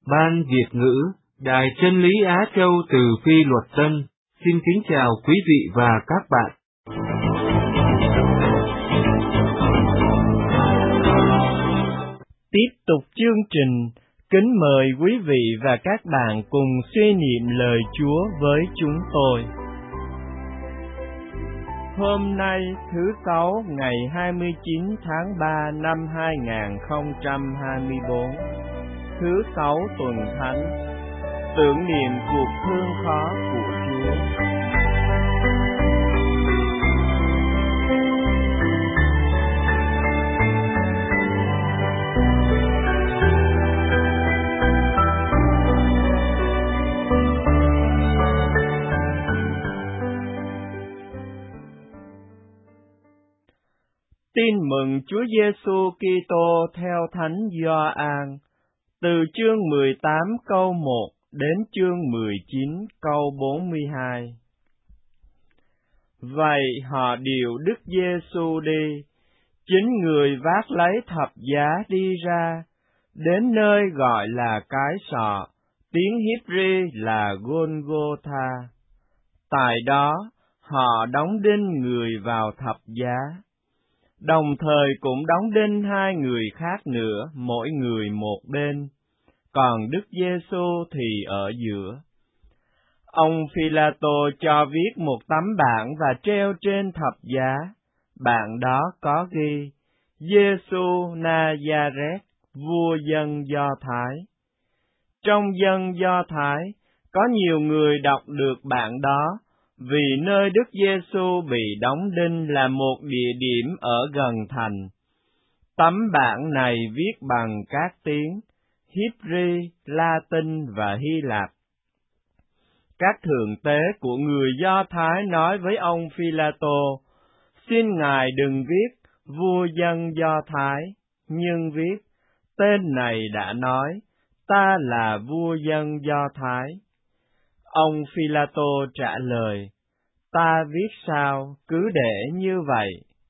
Ban Việt ngữ, Đài Chân lý Á Châu từ Phi Luật Tân, xin kính chào quý vị và các bạn. Tiếp tục chương trình, kính mời quý vị và các bạn cùng suy niệm lời Chúa với chúng tôi. Hôm nay thứ Sáu ngày 29 tháng 3 năm 2024, thứ Sáu tuần Thánh, tưởng niệm cuộc thương khó của Chúa. Tin mừng Chúa Giêsu Kitô theo Thánh Gioan, từ chương 18 câu 1 đến chương 19 câu 42. Vậy họ điều Đức Giêsu đi, chính người vác lấy thập giá đi ra, đến nơi gọi là Cái Sọ, tiếng Hebri là Golgotha. Tại đó, họ đóng đinh người vào thập giá, đồng thời cũng đóng đinh hai người khác nữa, mỗi người một bên, còn Đức Giêsu thì ở giữa. Ông Phi-la-tô cho viết một tấm bảng và treo trên thập giá. Bảng đó có ghi: Giêsu Na-gia-rét, vua dân Do Thái. Trong dân Do Thái, có nhiều người đọc được bảng đó, vì nơi Đức Giêsu bị đóng đinh là một địa điểm ở gần thành. Tấm bảng này viết bằng các tiếng Hebri, Latin và Hy Lạp. Các thượng tế của người Do Thái nói với ông Phi-la-tô: xin ngài đừng viết vua dân Do Thái, nhưng viết tên này đã nói, ta là vua dân Do Thái. Ông Phi-la-tô trả lời: ta viết sao, cứ để như vậy.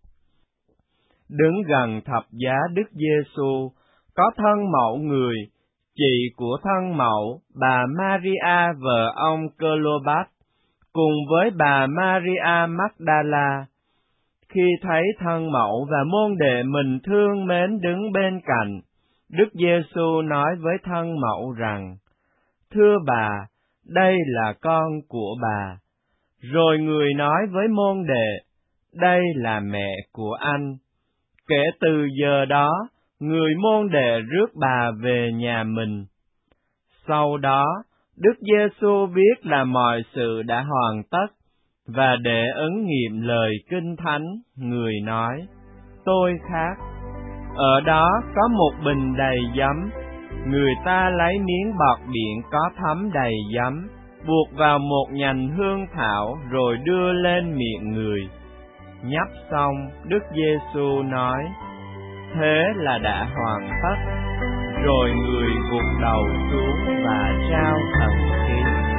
Đứng gần thập giá Đức Giêsu có thân mẫu người, chị của thân mẫu, bà Maria vợ ông Clopas, cùng với bà Maria Magdala. Khi thấy thân mẫu và môn đệ mình thương mến đứng bên cạnh, Đức Giêsu nói với thân mẫu rằng: thưa bà, đây là con của bà. Rồi người nói với môn đệ: đây là mẹ của anh. Kể từ giờ đó, người môn đệ rước bà về nhà mình. Sau đó, Đức Giêsu biết là mọi sự đã hoàn tất, và để ứng nghiệm lời Kinh Thánh, người nói: tôi khát. Ở đó có một bình đầy giấm, người ta lấy miếng bọt biển có thấm đầy giấm, buộc vào một nhành hương thảo rồi đưa lên miệng người. Nhấp xong, Đức Giêsu nói: thế là đã hoàn tất. Rồi người gục đầu xuống và trao thần khí.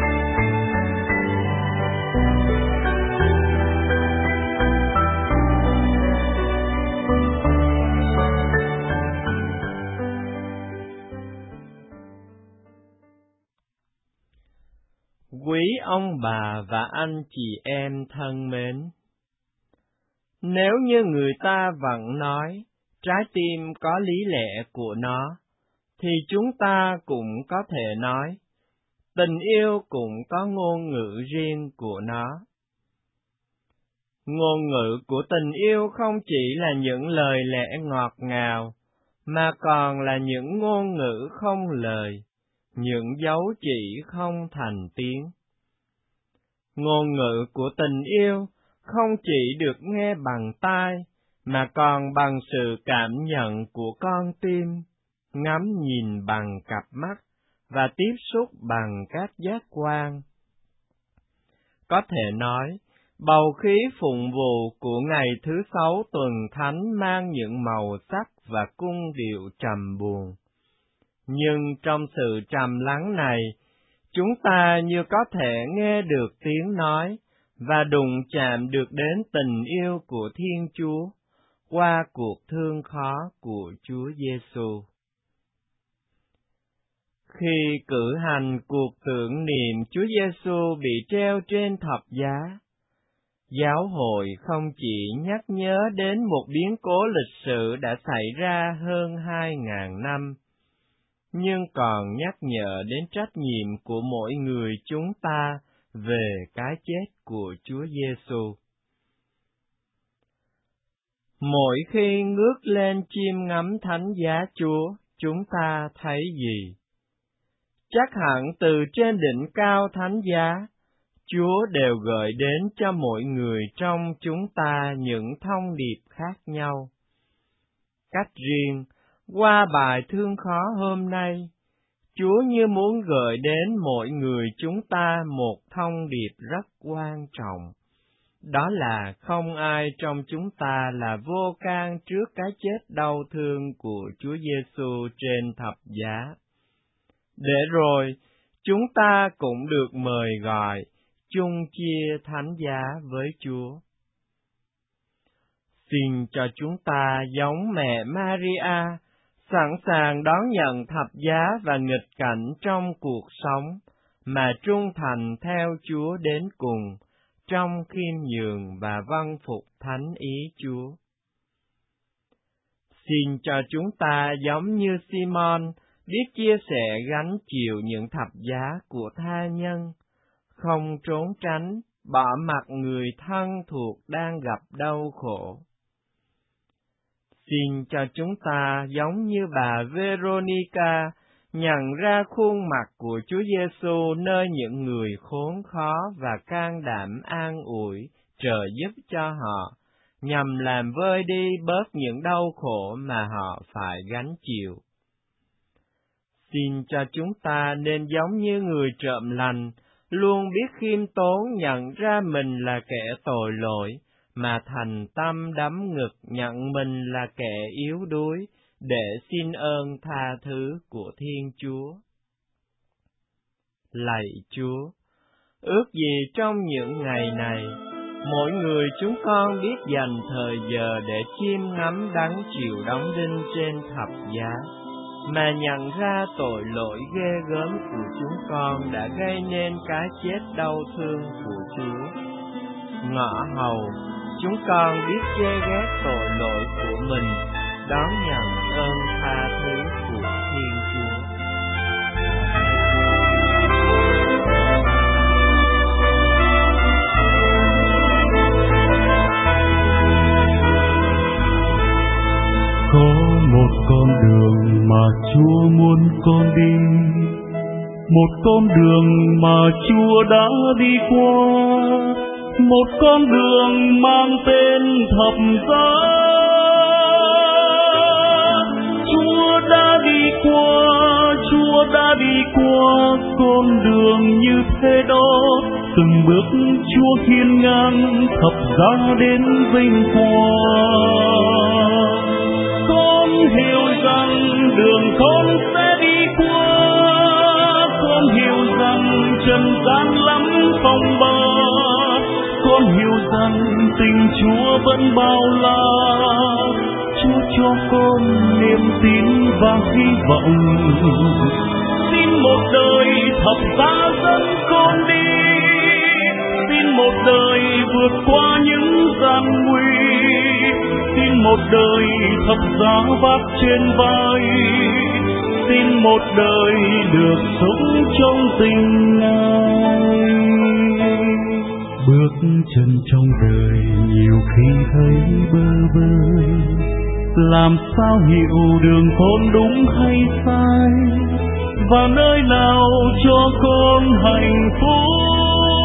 Quý ông bà và anh chị em thân mến, nếu như người ta vẫn nói trái tim có lý lẽ của nó, thì chúng ta cũng có thể nói tình yêu cũng có ngôn ngữ riêng của nó. Ngôn ngữ của tình yêu không chỉ là những lời lẽ ngọt ngào, mà còn là những ngôn ngữ không lời, những dấu chỉ không thành tiếng. Ngôn ngữ của tình yêu không chỉ được nghe bằng tai, mà còn bằng sự cảm nhận của con tim, ngắm nhìn bằng cặp mắt và tiếp xúc bằng các giác quan. Có thể nói, bầu khí phụng vụ của ngày thứ Sáu tuần Thánh mang những màu sắc và cung điệu trầm buồn. Nhưng trong sự trầm lắng này, chúng ta như có thể nghe được tiếng nói và đụng chạm được đến tình yêu của Thiên Chúa qua cuộc thương khó của Chúa Giêsu. khi cử hành cuộc tưởng niệm Chúa Giêsu bị treo trên thập giá, giáo hội không chỉ nhắc nhớ đến một biến cố lịch sử đã xảy ra hơn 2.000 năm, nhưng còn nhắc nhở đến trách nhiệm của mỗi người chúng ta về cái chết của Chúa Giêsu. Mỗi khi ngước lên chiêm ngắm thánh giá Chúa, chúng ta thấy gì? Chắc hẳn từ trên đỉnh cao thánh giá, Chúa đều gợi đến cho mỗi người trong chúng ta những thông điệp khác nhau. Cách riêng, qua bài thương khó hôm nay, Chúa như muốn gợi đến mỗi người chúng ta một thông điệp rất quan trọng. Đó là không ai trong chúng ta là vô can trước cái chết đau thương của Chúa Giêsu trên thập giá. Để rồi, chúng ta cũng được mời gọi, chung chia thánh giá với Chúa. Xin cho chúng ta giống mẹ Maria, sẵn sàng đón nhận thập giá và nghịch cảnh trong cuộc sống, mà trung thành theo Chúa đến cùng, trong khiêm nhường và vâng phục thánh ý Chúa. Xin cho chúng ta giống như Simon, biết chia sẻ gánh chịu những thập giá của tha nhân, không trốn tránh, bỏ mặc người thân thuộc đang gặp đau khổ. Xin cho chúng ta giống như bà Veronica, nhận ra khuôn mặt của Chúa Giêsu nơi những người khốn khó và can đảm an ủi, trợ giúp cho họ, nhằm làm vơi đi bớt những đau khổ mà họ phải gánh chịu. Xin cho chúng ta nên giống như người trộm lành, luôn biết khiêm tốn nhận ra mình là kẻ tội lỗi, mà thành tâm đắm ngực nhận mình là kẻ yếu đuối, để xin ơn tha thứ của Thiên Chúa. Lạy Chúa, ước gì trong những ngày này, mỗi người chúng con biết dành thời giờ để chiêm ngắm đấng chịu đóng đinh trên thập giá, mà nhận ra tội lỗi ghê gớm của chúng con đã gây nên cái chết đau thương của Chúa. Ngõ hầu, chúng con biết chê ghét tội lỗi của mình, đón nhận ơn tha thứ của Thiên Chúa. Có một con đường mà Chúa muốn con đi, một con đường mà Chúa đã đi qua, một con đường mang tên thập giá. Chúa đã đi qua con đường như thế đó, từng bước Chúa hiên ngang thập giá đến vinh quang. Con hiểu rằng đường con sẽ đi qua, con hiểu rằng trần gian lắm phong ba, con hiểu rằng tình Chúa vẫn bao la. Chúa cho con niềm tin và hy vọng, xin một đời thập giá dẫn con đi, xin một đời vượt qua những gian nguy, xin một đời thập giá vác trên vai, xin một đời được sống trong tình Ngài. Bước chân trong đời nhiều khi thấy bơ vơ, làm sao hiểu đường con đúng hay sai, và nơi nào cho con hạnh phúc.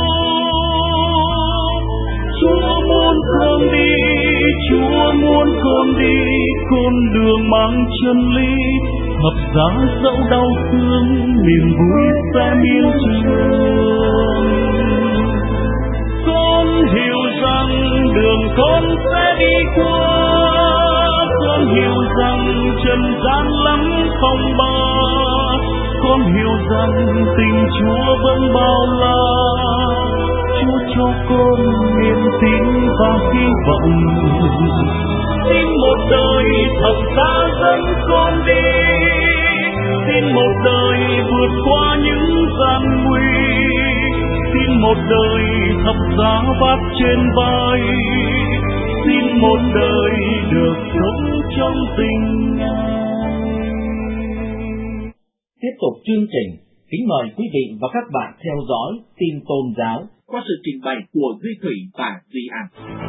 Chúa muốn con đi, Chúa muốn con đi con đường mang chân lý, thập giá dẫu đau thương, niềm vui sẽ miên trường. Con hiểu rằng đường con sẽ đi qua, con hiểu rằng trần gian lắm phong ba, con hiểu rằng tình Chúa vẫn bao la. Chúa cho con niềm tin và hy vọng, xin một đời thập giá dẫn con đi, xin một đời vượt một đời thập giá vác trên vai, xin một đời được sống trong tình Ngài. Tiếp tục chương trình, kính mời quý vị và các bạn theo dõi tin tôn giáo qua sự trình bày của Duy Thủy và Duy An.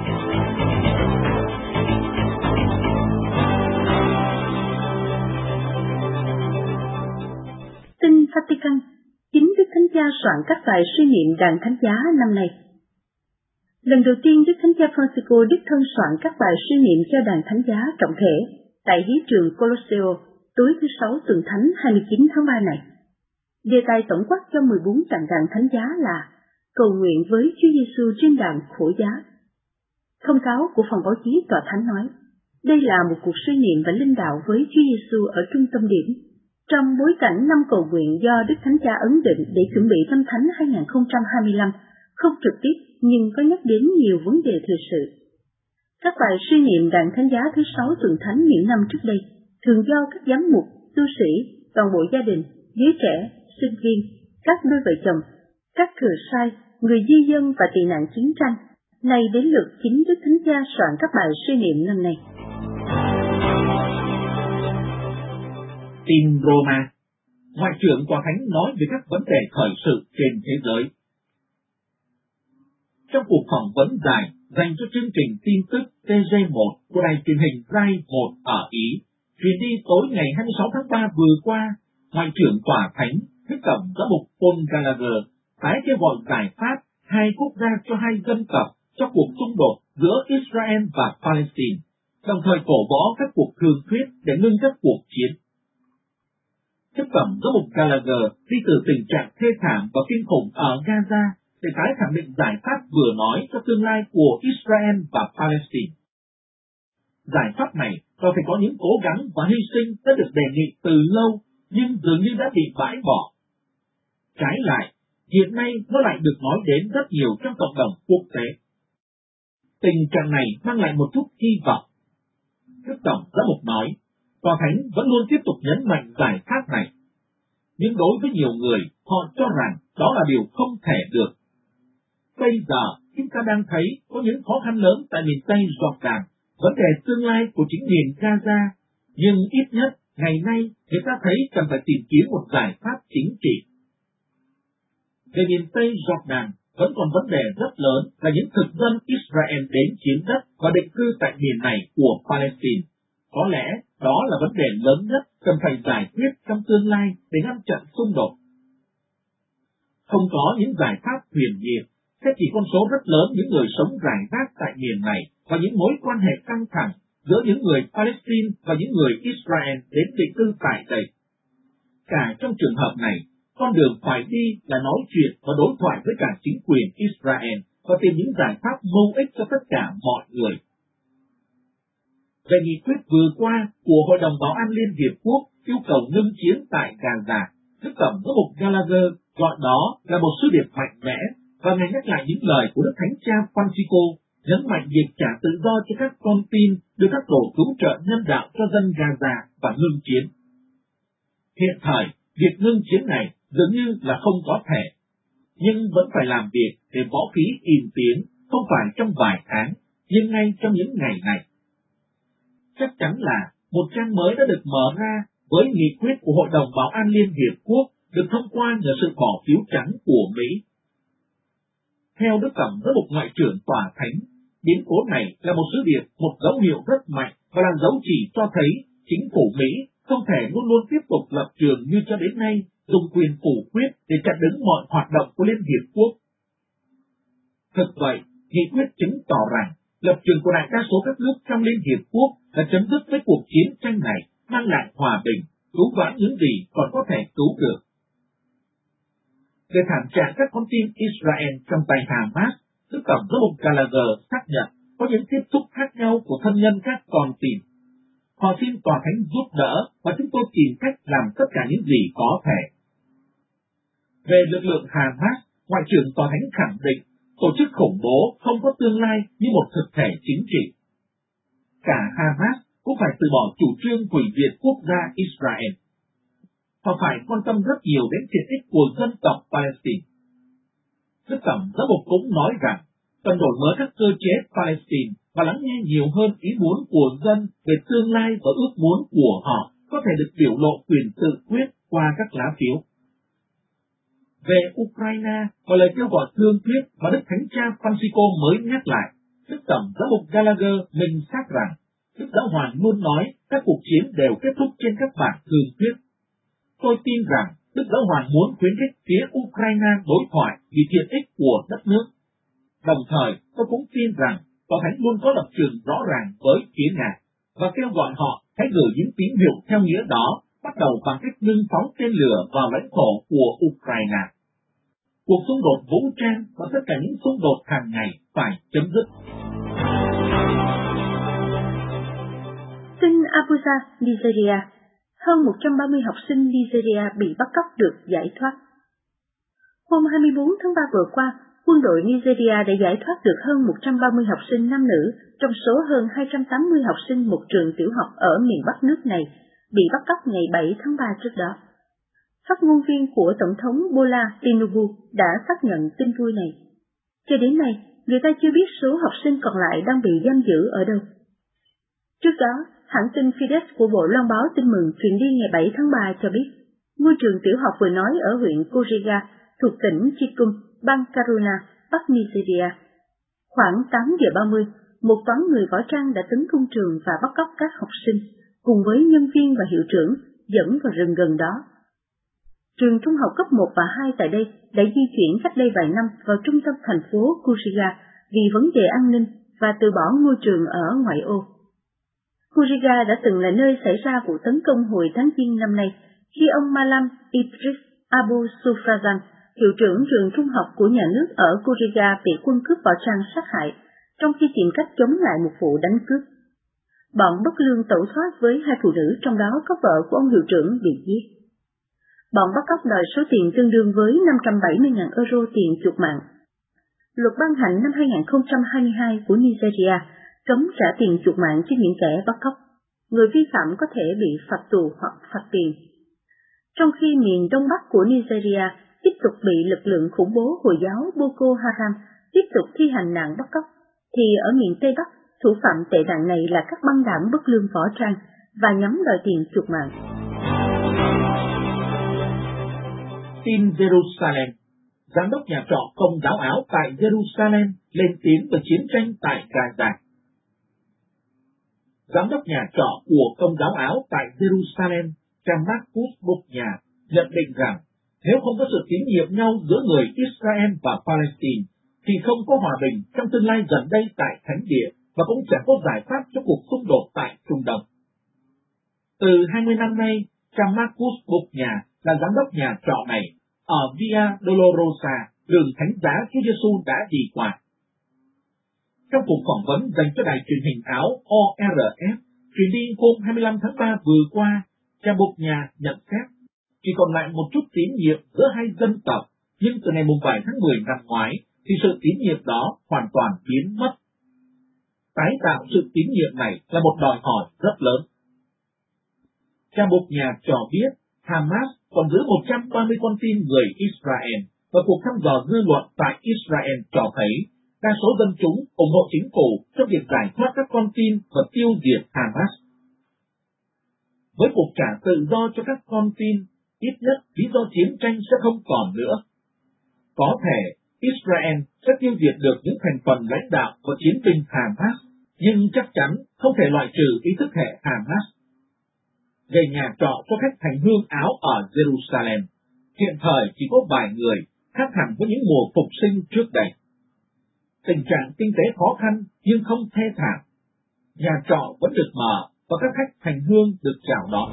Tin Vatican, chính Đức Thánh Cha soạn các bài suy niệm đàn thánh giá năm nay. Lần đầu tiên Đức Thánh Cha Francisco đích thân soạn các bài suy niệm cho đàn thánh giá trọng thể tại hiến trường Colosseo tối thứ Sáu tuần Thánh 29 tháng 3 này. Đề tài tổng quát cho 14 tràng đàn thánh giá là cầu nguyện với Chúa Giêsu trên đàn khổ giá. Thông cáo của phòng báo chí Tòa Thánh nói, đây là một cuộc suy niệm và linh đạo với Chúa Giêsu ở trung tâm điểm, trong bối cảnh năm cầu nguyện do Đức Thánh Cha ấn định để chuẩn bị năm Thánh 2025, không trực tiếp nhưng có nhắc đến nhiều vấn đề thời sự. Các bài suy niệm đàn thánh giá thứ 6 tuần Thánh những năm trước đây thường do các giám mục, tu sĩ, toàn bộ gia đình, giới trẻ, sinh viên, các đôi vợ chồng, các thừa sai, người di dân và tị nạn chiến tranh. Nay đến lượt chính Đức Thánh Cha soạn các bài suy niệm năm nay. Tin Roma, Ngoại trưởng Tòa Thánh nói về các vấn đề thời sự trên thế giới. Trong cuộc phỏng vấn dài dành cho chương trình tin tức TG1 của đài truyền hình Rai 1 ở Ý, truyền đi tối ngày 26 tháng 3 vừa qua, Ngoại trưởng Tòa Thánh, Đức Tổng Giám mục Paul Gallagher tái kêu gọi giải pháp hai quốc gia cho hai dân tộc trong cuộc xung đột giữa Israel và Palestine, đồng thời cổ võ các cuộc thương thuyết để ngưng các cuộc chiến. Đức Tổng Giám mục Gallagher đi từ tình trạng thê thảm và kinh khủng ở Gaza để tái khẳng định giải pháp vừa nói cho tương lai của Israel và Palestine. Giải pháp này còn phải có những cố gắng và hy sinh đã được đề nghị từ lâu, nhưng dường như đã bị bãi bỏ. Trái lại, hiện nay nó lại được nói đến rất nhiều trong cộng đồng quốc tế. Tình trạng này mang lại một chút hy vọng. Đức Tổng Giám mục nói, Tòa Thánh vẫn luôn tiếp tục nhấn mạnh giải pháp này. Nhưng đối với nhiều người, họ cho rằng đó là điều không thể được. Bây giờ, chúng ta đang thấy có những khó khăn lớn tại miền Tây Jordan, vấn đề tương lai của chính miền Gaza, nhưng ít nhất ngày nay người ta thấy cần phải tìm kiếm một giải pháp chính trị. Về miền Tây Jordan, vẫn còn vấn đề rất lớn là những thực dân Israel đến chiếm đất và định cư tại miền này của Palestine. Có lẽ đó là vấn đề lớn nhất cần phải giải quyết trong tương lai để ngăn chặn xung đột. Không có những giải pháp huyền nhiệm, sẽ chỉ con số rất lớn những người sống rải rác tại miền này và những mối quan hệ căng thẳng giữa những người Palestine và những người Israel đến định cư tại đây. Cả trong trường hợp này, con đường phải đi là nói chuyện và đối thoại với cả chính quyền Israel và tìm những giải pháp mưu ích cho tất cả mọi người. Về nghị quyết vừa qua của Hội đồng Bảo an Liên Hiệp Quốc yêu cầu ngưng chiến tại Gaza, Đức Tổng Giám mục Gallagher gọi đó là một sứ điệp mạnh mẽ và ngài nhắc lại những lời của Đức Thánh Cha Francisco, nhấn mạnh việc trả tự do cho các con tin đưa các tổ cứu trợ nhân đạo cho dân Gaza và ngưng chiến. Hiện thời, việc ngưng chiến này dường như là không có thể, nhưng vẫn phải làm việc để võ khí im tiếng, không phải trong vài tháng, nhưng ngay trong những ngày này. Chắc chắn là một trang mới đã được mở ra với nghị quyết của Hội đồng Bảo an Liên Hiệp Quốc được thông qua nhờ sự bỏ phiếu trắng của Mỹ. Theo Đức Tổng Giám mục Ngoại trưởng Tòa Thánh, biến cố này là một sứ điệp, một dấu hiệu rất mạnh và là dấu chỉ cho thấy chính phủ Mỹ không thể luôn luôn tiếp tục lập trường như cho đến nay, dùng quyền phủ quyết để chặn đứng mọi hoạt động của Liên Hiệp Quốc. Thực vậy, nghị quyết chứng tỏ rằng lập trường của đại đa số các nước trong Liên Hiệp Quốc là chấm dứt với cuộc chiến tranh này, mang lại hòa bình, cứu vãn những gì còn có thể cứu được. Về thảm trạng các con tin Israel trong tay Hamas, Đức Tổng Giám mục Gallagher xác nhận có những tiếp xúc khác nhau của thân nhân các con tin. Họ xin Tòa Thánh giúp đỡ và chúng tôi tìm cách làm tất cả những gì có thể. Về lực lượng Hamas, Ngoại trưởng Tòa Thánh khẳng định tổ chức khủng bố không có tương lai như một thực thể chính trị. Cả Hamas cũng phải từ bỏ chủ trương hủy diệt quốc gia Israel. Họ phải quan tâm rất nhiều đến tiện ích của dân tộc Palestine. Đức Tổng Giám mục cũng nói rằng cần đổi mới các cơ chế Palestine và lắng nghe nhiều hơn ý muốn của dân về tương lai và ước muốn của họ có thể được biểu lộ quyền tự quyết qua các lá phiếu. Về Ukraine và lời kêu gọi thương thuyết mà Đức Thánh Cha Francisco mới nhắc lại, Đức Tổng Giám mục Gallagher minh xác rằng Đức Giáo Hoàng luôn nói các cuộc chiến đều kết thúc trên các bản thương thuyết. Tôi tin rằng Đức Giáo Hoàng muốn khuyến khích phía Ukraine đối thoại vì tiện ích của đất nước. Đồng thời, tôi cũng tin rằng Tòa Thánh luôn có lập trường rõ ràng với phía Nga và kêu gọi họ hãy gửi những tín hiệu theo nghĩa đó, bắt đầu bằng cách ngưng phóng tên lửa vào lãnh thổ của Ukraine. Cuộc xung đột vũ trang và tất cả những xung đột hàng ngày phải chấm dứt. Tin Abuja, Nigeria. Hơn 130 học sinh Nigeria bị bắt cóc được giải thoát. Hôm 24 tháng 3 vừa qua, quân đội Nigeria đã giải thoát được hơn 130 học sinh nam nữ trong số hơn 280 học sinh một trường tiểu học ở miền Bắc nước này bị bắt cóc ngày 7 tháng 3 trước đó. Phát ngôn viên của Tổng thống Bola Tinubu đã xác nhận tin vui này. Cho đến nay, người ta chưa biết số học sinh còn lại đang bị giam giữ ở đâu. Trước đó, hãng tin Fides của Bộ Loan báo Tin mừng truyền đi ngày 7 tháng 3 cho biết, ngôi trường tiểu học vừa nói ở huyện Kuriga thuộc tỉnh Chikum, bang Kaduna, Bắc Nigeria. Khoảng 8 giờ 30, một toán người võ trang đã tấn công trường và bắt cóc các học sinh, cùng với nhân viên và hiệu trưởng, dẫn vào rừng gần đó. Trường trung học cấp 1 và 2 tại đây đã di chuyển cách đây vài năm vào trung tâm thành phố Kuriga vì vấn đề an ninh và từ bỏ ngôi trường ở ngoại ô. Kuriga đã từng là nơi xảy ra vụ tấn công hồi tháng Giêng năm nay khi ông Malam Idris Abu Sufrazan, hiệu trưởng trường trung học của nhà nước ở Kuriga bị quân cướp võ trang sát hại trong khi tìm cách chống lại một vụ đánh cướp. Bọn bất lương tẩu thoát với hai phụ nữ, trong đó có vợ của ông hiệu trưởng bị giết. Bọn bắt cóc đòi số tiền tương đương với 570.000 euro tiền chuộc mạng. Luật ban hành năm 2022 của Nigeria cấm trả tiền chuộc mạng cho những kẻ bắt cóc. Người vi phạm có thể bị phạt tù hoặc phạt tiền. Trong khi miền đông bắc của Nigeria tiếp tục bị lực lượng khủng bố Hồi giáo Boko Haram tiếp tục thi hành nạn bắt cóc, thì ở miền tây bắc, thủ phạm tệ nạn này là các băng đảng bất lương võ trang và nhắm đòi tiền chuộc mạng. Tin Jerusalem. Giám đốc nhà trọ Công giáo Áo tại Jerusalem lên tiếng về chiến tranh tại Gaza. Giám đốc nhà trọ của Công giáo Áo tại Jerusalem, cha Marcus Buknya, nhận định rằng nếu không có sự tín nhiệm nhau giữa người Israel và Palestine, thì không có hòa bình trong tương lai gần đây tại Thánh Địa và cũng chẳng có giải pháp cho cuộc xung đột tại Trung Đông. Từ 20 năm nay, cha Marcus Buknya là giám đốc nhà trọ này ở Via Dolorosa, đường Thánh giá Chúa Giêsu đã đi qua. Trong cuộc phỏng vấn dành cho đài truyền hình Áo ORF truyền đi hôm 25 tháng 3 vừa qua, cha Buknya nhận xét chỉ còn lại một chút tín nhiệm giữa hai dân tộc, nhưng từ ngày 7 tháng 10 năm ngoái thì sự tín nhiệm đó hoàn toàn biến mất. Tái tạo sự tín nhiệm này là một đòi hỏi rất lớn. Cha Buknya cho biết Hamas còn giữ 130 con tin người Israel, và cuộc thăm dò dư luận tại Israel cho thấy đa số dân chúng ủng hộ chính phủ trong việc giải thoát các con tin và tiêu diệt Hamas. Với cuộc trả tự do cho các con tin, ít nhất lý do chiến tranh sẽ không còn nữa. Có thể Israel sẽ tiêu diệt được những thành phần lãnh đạo và chiến binh Hamas, nhưng chắc chắn không thể loại trừ ý thức hệ Hamas. Về nhà trọ cho khách hành hương Áo ở Jerusalem, hiện thời chỉ có vài người, khác hẳn với những mùa phục sinh trước đây. Tình trạng kinh tế khó khăn nhưng không thê thảm. Nhà trọ vẫn được mở và các khách hành hương được chào đón.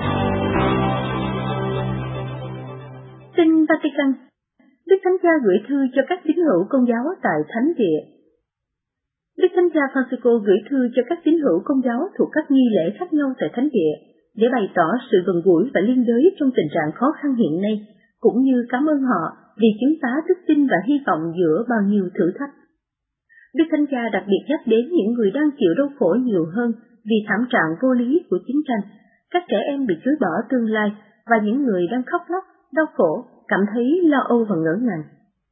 Tin Vatican. Đức Thánh Cha gửi thư cho các tín hữu Công giáo tại Thánh Địa. Đức Thánh Cha Francisco gửi thư cho các tín hữu Công giáo thuộc các nghi lễ khác nhau tại Thánh Địa để bày tỏ sự gần gũi và liên đới trong tình trạng khó khăn hiện nay, cũng như cảm ơn họ vì chứng tá đức tin và hy vọng giữa bao nhiêu thử thách. Đức Thánh Cha đặc biệt nhắc đến những người đang chịu đau khổ nhiều hơn vì thảm trạng vô lý của chiến tranh, các trẻ em bị chối bỏ tương lai và những người đang khóc lóc, đau khổ, cảm thấy lo âu và ngỡ ngàng.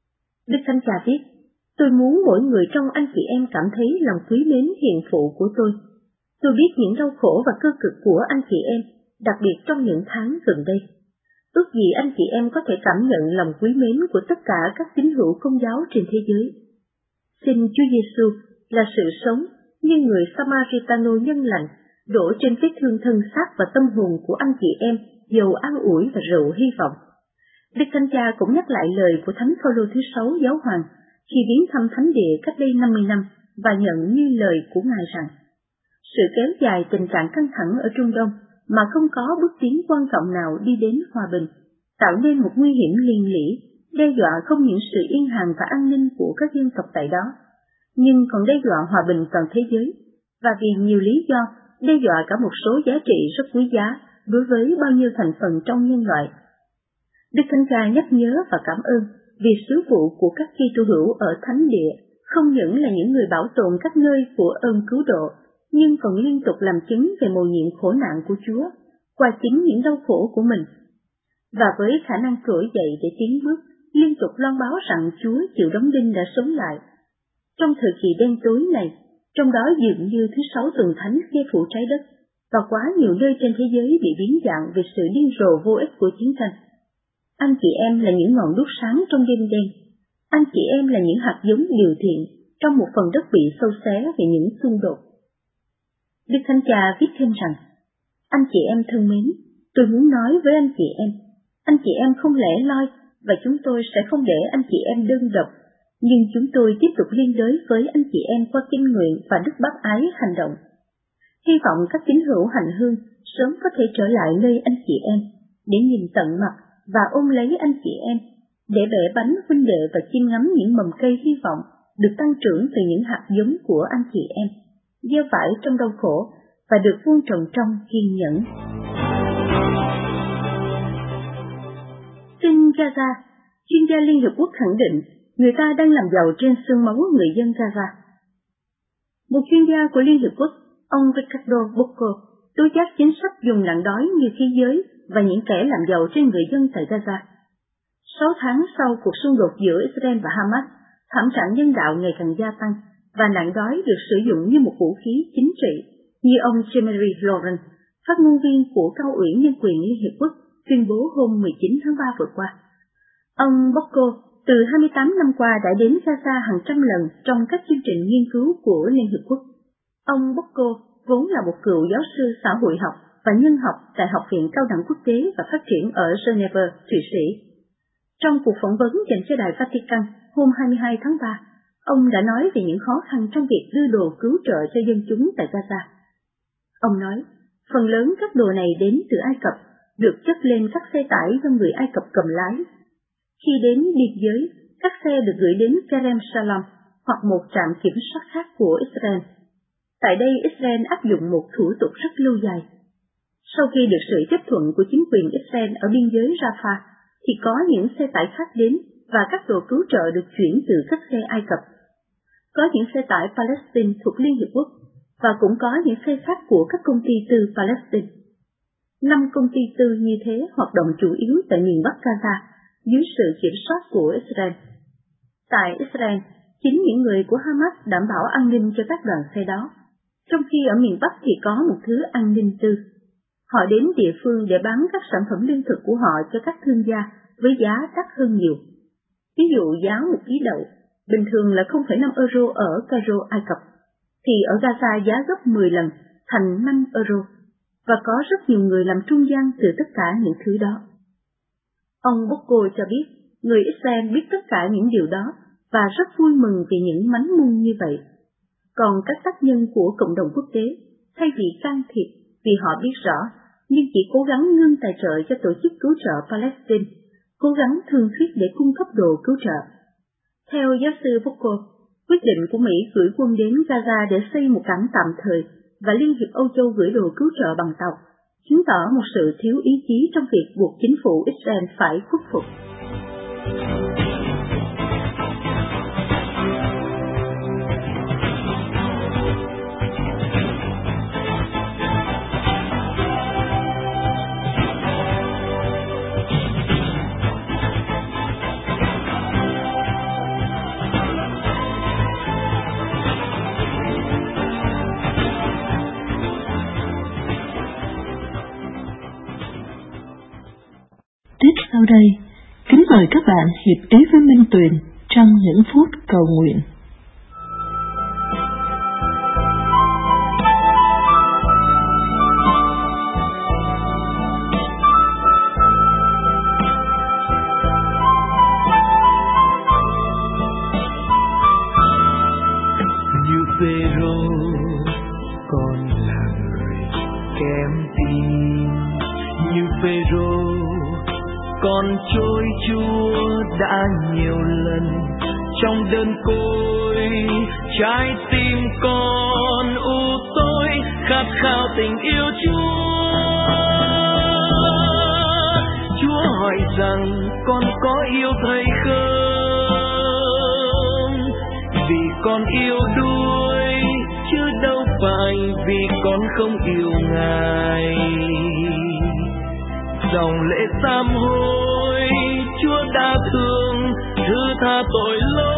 Đức Thánh Cha viết, tôi muốn mỗi người trong anh chị em cảm thấy lòng quý mến hiền phụ của tôi. Tôi biết những đau khổ và cơ cực của anh chị em, đặc biệt trong những tháng gần đây. Ước gì anh chị em có thể cảm nhận lòng quý mến của tất cả các tín hữu Công giáo trên thế giới. Xin Chúa Giêsu là sự sống như người Samaritano nhân lành đổ trên vết thương thân xác và tâm hồn của anh chị em dầu an ủi và rượu hy vọng. Đức Thánh Cha cũng nhắc lại lời của Thánh Phaolô thứ 6 Giáo hoàng khi viếng thăm Thánh Địa cách đây 50 năm và nhận như lời của Ngài rằng, sự kéo dài tình trạng căng thẳng ở Trung Đông mà không có bước tiến quan trọng nào đi đến hòa bình, tạo nên một nguy hiểm liên lỉ, đe dọa không những sự yên hàng và an ninh của các dân tộc tại đó, nhưng còn đe dọa hòa bình toàn thế giới, và vì nhiều lý do đe dọa cả một số giá trị rất quý giá đối với bao nhiêu thành phần trong nhân loại. Đức Thánh Cha nhắc nhớ và cảm ơn vì sứ vụ của các Kitô hữu ở Thánh Địa không những là những người bảo tồn các nơi của ơn cứu độ, nhưng còn liên tục làm chứng về mầu nhiệm khổ nạn của Chúa qua chính những đau khổ của mình. Và với khả năng trỗi dậy để tiến bước, liên tục loan báo rằng Chúa chịu đóng đinh đã sống lại. Trong thời kỳ đen tối này, trong đó dường như thứ 6 tuần thánh che phủ trái đất, và quá nhiều nơi trên thế giới bị biến dạng về sự điên rồ vô ích của chiến tranh. Anh chị em là những ngọn đuốc sáng trong đêm đen. Anh chị em là những hạt giống điều thiện trong một phần đất bị xâu xé vì những xung đột. Đức Thánh Cha viết thêm rằng, anh chị em thân mến, tôi muốn nói với anh chị em không lẻ loi và chúng tôi sẽ không để anh chị em đơn độc, nhưng chúng tôi tiếp tục liên đới với anh chị em qua kinh nguyện và đức bác ái hành động. Hy vọng các tín hữu hành hương sớm có thể trở lại nơi anh chị em, để nhìn tận mặt và ôm lấy anh chị em, để bẻ bánh huynh đệ và chiêm ngắm những mầm cây hy vọng được tăng trưởng từ những hạt giống của anh chị em, gieo phải trong đau khổ và được vuông trồng trong kiên nhẫn. Tin Gaza, chuyên gia Liên Hiệp Quốc khẳng định người ta đang làm giàu trên xương máu người dân Gaza. Một chuyên gia của Liên Hiệp Quốc, ông Ricardo Bocco, tố giác chính sách dùng nạn đói như khí giới và những kẻ làm giàu trên người dân tại Gaza. 6 tháng sau cuộc xung đột giữa Israel và Hamas, thảm trạng nhân đạo ngày càng gia tăng và nạn đói được sử dụng như một vũ khí chính trị, như ông Jean-Marie Laurent, phát ngôn viên của Cao ủy Nhân quyền Liên Hiệp Quốc, tuyên bố hôm 19 tháng 3 vừa qua. Ông Bocco từ 28 năm qua đã đến Gaza hàng trăm lần trong các chương trình nghiên cứu của Liên Hiệp Quốc. Ông Bocco vốn là một cựu giáo sư xã hội học và nhân học tại Học viện Cao đẳng Quốc tế và Phát triển ở Geneva, Thụy Sĩ. Trong cuộc phỏng vấn dành cho Đài Vatican hôm 22 tháng 3, ông đã nói về những khó khăn trong việc đưa đồ cứu trợ cho dân chúng tại Gaza. Ông nói, phần lớn các đồ này đến từ Ai Cập, được chất lên các xe tải do người Ai Cập cầm lái. Khi đến biên giới, các xe được gửi đến Kerem Shalom hoặc một trạm kiểm soát khác của Israel. Tại đây, Israel áp dụng một thủ tục rất lâu dài. Sau khi được sự chấp thuận của chính quyền Israel ở biên giới Rafah, thì có những xe tải khác đến và các đồ cứu trợ được chuyển từ các xe Ai Cập. Có những xe tải Palestine thuộc Liên Hiệp Quốc và cũng có những xe khác của các công ty tư Palestine. 5 công ty tư như thế hoạt động chủ yếu tại miền Bắc Gaza dưới sự kiểm soát của Israel. Tại Israel, chính những người của Hamas đảm bảo an ninh cho các đoàn xe đó, trong khi ở miền Bắc thì có một thứ an ninh tư. Họ đến địa phương để bán các sản phẩm lương thực của họ cho các thương gia với giá đắt hơn nhiều. Ví dụ giá một ký đậu, bình thường là 0,5 euro ở Cairo, Ai Cập, thì ở Gaza giá gấp 10 lần, thành 5 euro, và có rất nhiều người làm trung gian từ tất cả những thứ đó. Ông Bocco cho biết, người Israel biết tất cả những điều đó và rất vui mừng vì những mánh mung như vậy. Còn các tác nhân của cộng đồng quốc tế, thay vì can thiệp vì họ biết rõ, nhưng chỉ cố gắng ngưng tài trợ cho tổ chức cứu trợ Palestine, cố gắng thương thuyết để cung cấp đồ cứu trợ. Theo giáo sư Bocco, quyết định của Mỹ gửi quân đến Gaza để xây một cảng tạm thời và Liên hiệp Âu Châu gửi đồ cứu trợ bằng tàu, chứng tỏ một sự thiếu ý chí trong việc buộc chính phủ Israel phải khuất phục. sau đây, kính mời các bạn hiệp ý với Minh Tuyền trong những phút cầu nguyện. Như Phêrô, con là người kém tin. Như Phêrô, con chối Chúa đã nhiều lần. Trong đơn côi, trái tim con u tối, khát khao tình yêu Chúa. Chúa hỏi rằng con có yêu Thầy không? Vì con yêu đuối, chứ đâu phải vì con không yêu Ngài. Dòng lệ sám hối, Chúa đã thương, thứ tha tội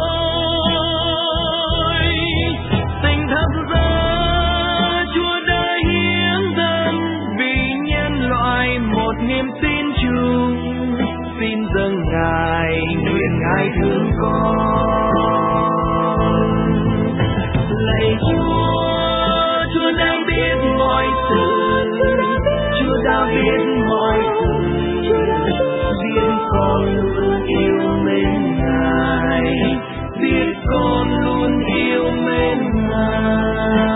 lỗi. Tình thập giá, Chúa đã hiến dâng vì nhân loại một niềm tin chung. Xin dâng Ngài, nguyện Ngài thương con. Lạy Chúa, Chúa đang biết mọi sự, Chúa đã biết mọi sự, biết con luôn yêu mến Ngài, biết con luôn yêu mến Ngài.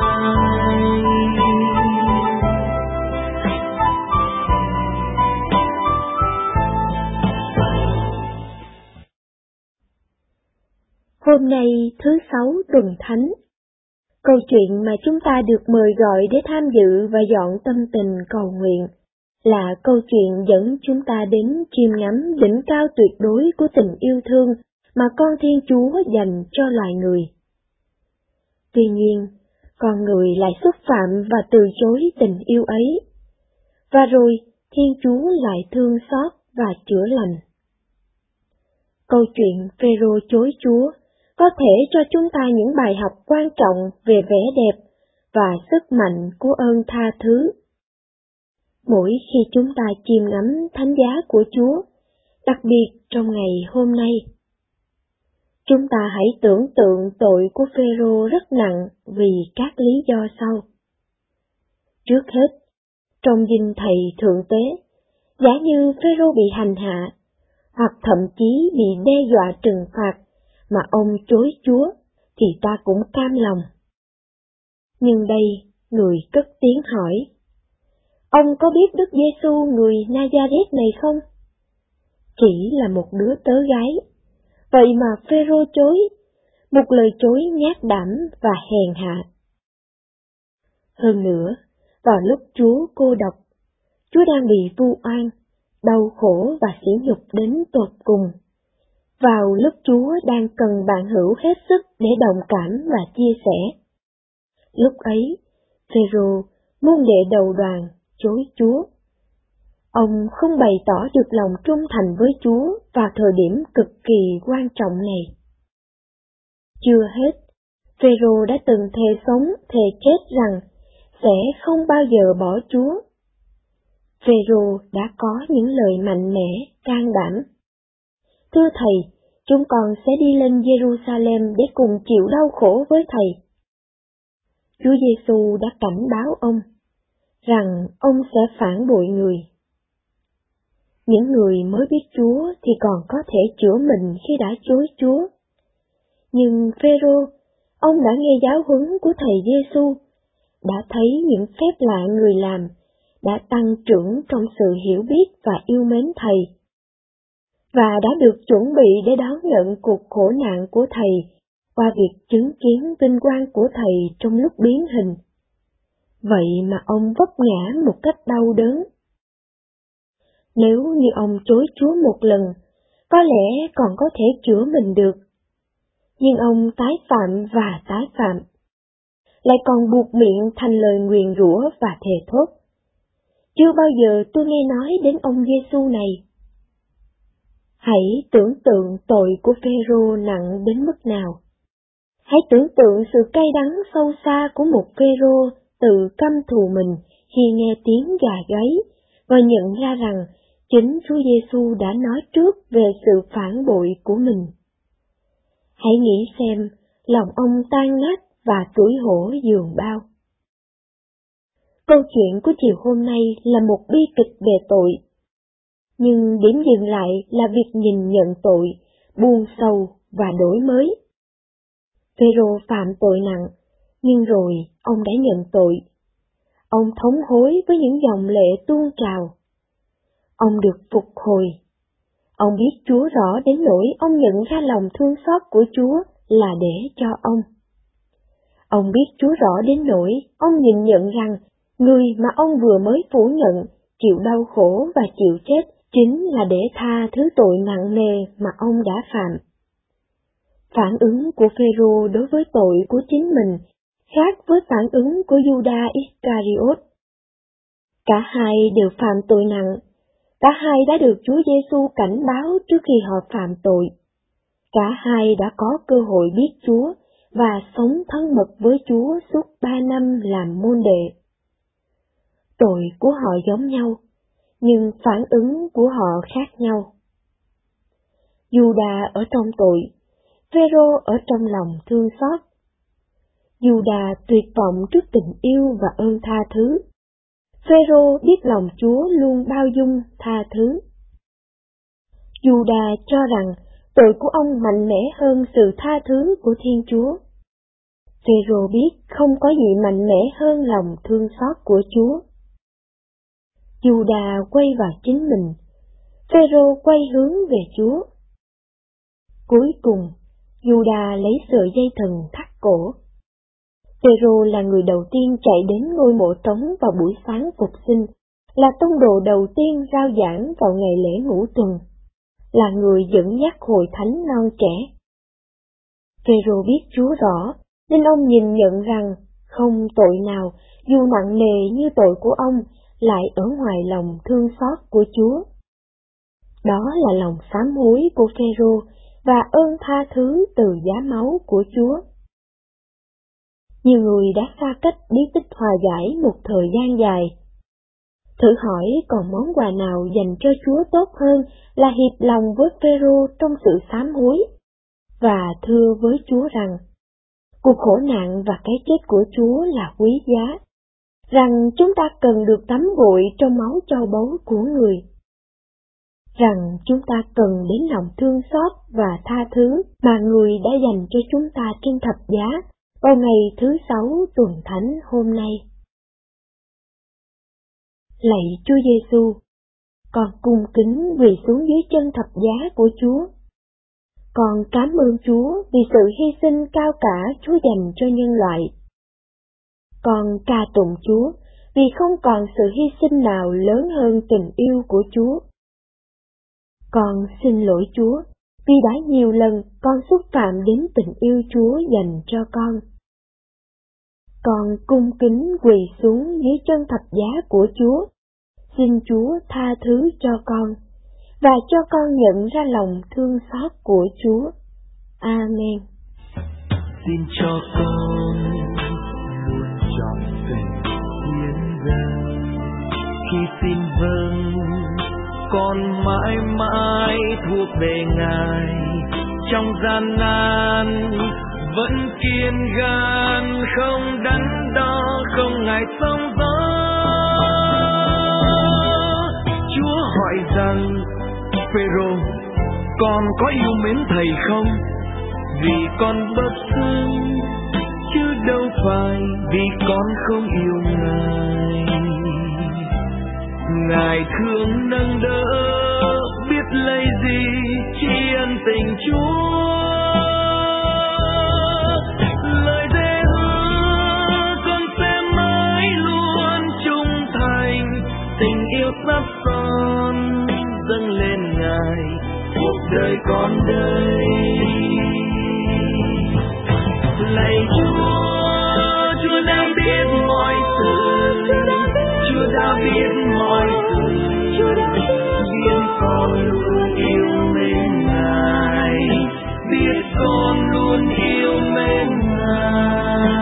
Hôm nay thứ Sáu tuần Thánh. Câu chuyện mà chúng ta được mời gọi để tham dự và dọn tâm tình cầu nguyện là câu chuyện dẫn chúng ta đến chiêm ngắm đỉnh cao tuyệt đối của tình yêu thương mà con Thiên Chúa dành cho loài người. Tuy nhiên, con người lại xúc phạm và từ chối tình yêu ấy. Và rồi, Thiên Chúa lại thương xót và chữa lành. Câu chuyện Phêrô chối Chúa có thể cho chúng ta những bài học quan trọng về vẻ đẹp và sức mạnh của ơn tha thứ. Mỗi khi chúng ta chiêm ngắm thánh giá của Chúa, đặc biệt trong ngày hôm nay, chúng ta hãy tưởng tượng tội của Phêrô rất nặng vì các lý do sau. Trước hết, trong dinh thầy thượng tế, giả như Phêrô bị hành hạ, hoặc thậm chí bị đe dọa trừng phạt, mà ông chối Chúa, thì ta cũng cam lòng. Nhưng đây, người cất tiếng hỏi, ông có biết Đức Giêsu người Nazareth này không? Chỉ là một đứa tớ gái, vậy mà Phêrô chối, một lời chối nhát đảm và hèn hạ. Hơn nữa, vào lúc Chúa cô độc, Chúa đang bị vu oan, đau khổ và sỉ nhục đến tột cùng. Vào lúc Chúa đang cần bạn hữu hết sức để đồng cảm và chia sẻ. Lúc ấy, Phêrô, môn đệ đầu đoàn, chối Chúa. Ông không bày tỏ được lòng trung thành với Chúa vào thời điểm cực kỳ quan trọng này. Chưa hết, Phêrô đã từng thề sống, thề chết rằng sẽ không bao giờ bỏ Chúa. Phêrô đã có những lời mạnh mẽ, can đảm. Thưa Thầy, chúng con sẽ đi lên Jerusalem để cùng chịu đau khổ với Thầy. Chúa Giêsu đã cảnh báo ông rằng ông sẽ phản bội người. Những người mới biết Chúa thì còn có thể chữa mình khi đã chối Chúa. Nhưng Phêrô, ông đã nghe giáo huấn của Thầy Giêsu, đã thấy những phép lạ người làm, đã tăng trưởng trong sự hiểu biết và yêu mến Thầy, và đã được chuẩn bị để đón nhận cuộc khổ nạn của Thầy qua việc chứng kiến vinh quang của Thầy trong lúc biến hình. Vậy mà ông vấp ngã một cách đau đớn. Nếu như ông chối Chúa một lần, có lẽ còn có thể chữa mình được. Nhưng ông tái phạm và tái phạm, lại còn buộc miệng thành lời nguyền rủa và thề thốt. Chưa bao giờ tôi nghe nói đến ông Giêsu này. Hãy tưởng tượng tội của Phêrô nặng đến mức nào. Hãy tưởng tượng sự cay đắng sâu xa của một Phêrô tự căm thù mình khi nghe tiếng gà gáy và nhận ra rằng Chính Chúa Giêsu đã nói trước về sự phản bội của mình. Hãy nghĩ xem lòng ông tan nát và tủi hổ giường bao. Câu chuyện của chiều hôm nay là một bi kịch về tội. Nhưng điểm dừng lại là việc nhìn nhận tội, buông sâu và đổi mới. Phêrô phạm tội nặng, nhưng rồi ông đã nhận tội. Ông thống hối với những dòng lệ tuôn trào. Ông được phục hồi. Ông biết Chúa rõ đến nỗi ông nhận ra lòng thương xót của Chúa là để cho ông. Ông biết Chúa rõ đến nỗi ông nhìn nhận rằng người mà ông vừa mới phủ nhận, chịu đau khổ và chịu chết chính là để tha thứ tội nặng nề mà ông đã phạm. Phản ứng của Phêrô đối với tội của chính mình khác với phản ứng của Giuđa Iscariot. Cả hai đều phạm tội nặng. Cả hai đã được Chúa Giêsu cảnh báo trước khi họ phạm tội. Cả hai đã có cơ hội biết Chúa và sống thân mật với Chúa suốt 3 năm làm môn đệ. Tội của họ giống nhau, nhưng phản ứng của họ khác nhau. Giuđa ở trong tội, Phêrô ở trong lòng thương xót. Giuđa tuyệt vọng trước tình yêu và ơn tha thứ. Phêrô biết lòng Chúa luôn bao dung tha thứ. Giuđa cho rằng tội của ông mạnh mẽ hơn sự tha thứ của Thiên Chúa. Phêrô biết không có gì mạnh mẽ hơn lòng thương xót của Chúa. Giuđa quay vào chính mình, Phêrô quay hướng về Chúa. Cuối cùng, Giuđa lấy sợi dây thừng thắt cổ. Phêrô là người đầu tiên chạy đến ngôi mộ trống vào buổi sáng phục sinh, là tông đồ đầu tiên rao giảng vào ngày lễ Ngũ Tuần, là người dẫn dắt hội thánh non trẻ. Phêrô biết Chúa rõ, nên ông nhìn nhận rằng không tội nào, dù nặng nề như tội của ông, lại ở ngoài lòng thương xót của Chúa. Đó là lòng sám hối của Phêrô và ơn tha thứ từ giá máu của Chúa. Nhiều người đã xa cách bí tích hòa giải một thời gian dài. Thử hỏi còn món quà nào dành cho Chúa tốt hơn là hiệp lòng với Phêrô trong sự sám hối, và thưa với Chúa rằng, cuộc khổ nạn và cái chết của Chúa là quý giá, rằng chúng ta cần được tắm gội trong máu trâu báu của người, rằng chúng ta cần đến lòng thương xót và tha thứ mà người đã dành cho chúng ta trên thập giá vào ngày thứ 6 tuần thánh hôm nay. Lạy Chúa Giêsu, con cung kính quỳ xuống dưới chân thập giá của Chúa. Con cảm ơn Chúa vì sự hy sinh cao cả Chúa dành cho nhân loại. Con ca tụng Chúa vì không còn sự hy sinh nào lớn hơn tình yêu của Chúa. Con xin lỗi Chúa vì đã nhiều lần con xúc phạm đến tình yêu Chúa dành cho con. Con cung kính quỳ xuống dưới chân thập giá của Chúa, xin Chúa tha thứ cho con, và cho con nhận ra lòng thương xót của Chúa. Amen. Xin cho con luôn trọn tình hiến dâng, khi xin vâng con mãi mãi thuộc về Ngài, trong gian nan vẫn kiên gan, không đắn đo không ngại sóng gió. Chúa hỏi rằng, Phêrô, con có yêu mến thầy không? Vì con bất xưng, chứ đâu phải vì con không yêu Ngài. Ngài thương nâng đỡ, biết lấy gì tri ân tình Chúa. Lời thề hứa con sẽ mãi luôn trung thành, tình yêu sắp son dâng lên Ngài, cuộc đời con đây. Lạy Chúa, Chúa đã biết mọi sự, Chúa đã biết mọi sự, biết con luôn yêu mến Ngài, biết con luôn yêu mến Ngài.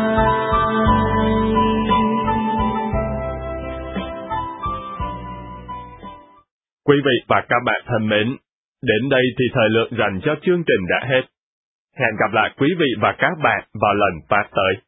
Quý vị và các bạn thân mến, đến đây thì thời lượng dành cho chương trình đã hết. Hẹn gặp lại quý vị và các bạn vào lần phát tới.